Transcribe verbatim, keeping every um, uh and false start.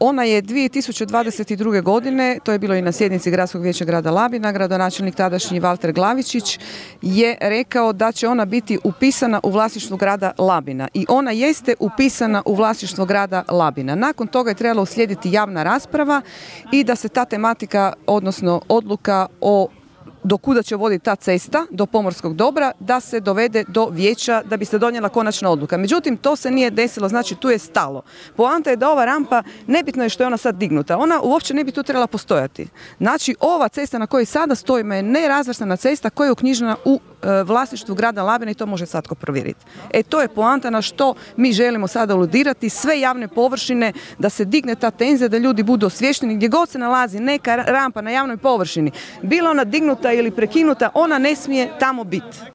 Ona je dvije tisuće dvadeset druge. godine, to je bilo i na sjednici Gradskog vijeća grada Labina, gradonačelnik tadašnji Valter Glavičić je rekao da će ona biti upisana u vlasništvo grada Labina i ona jeste upisana u vlasništvo grada Labina. Nakon toga je trebala uslijediti javna rasprava i da se ta tematika, odnosno odluka o do kuda će voditi ta cesta, do pomorskog dobra, da se dovede do vijeća da bi se donijela konačna odluka. Međutim, to se nije desilo, znači tu je stalo. Poanta je da ova rampa, nebitno je što je ona sad dignuta, ona uopće ne bi tu trebala postojati. Znači, ova cesta na kojoj sada stojimo je nerazvrstana cesta koja je uknjižena u e, vlasništvu grada Labina i to može svatko provjeriti. E, to je poanta na što mi želimo sada aludirati, sve javne površine, da se digne ta tenzija, da ljudi budu osviješteni, gdje god se nalazi neka rampa na javnoj površini, bila ona dignuta ili prekinuta, ona ne smije tamo biti.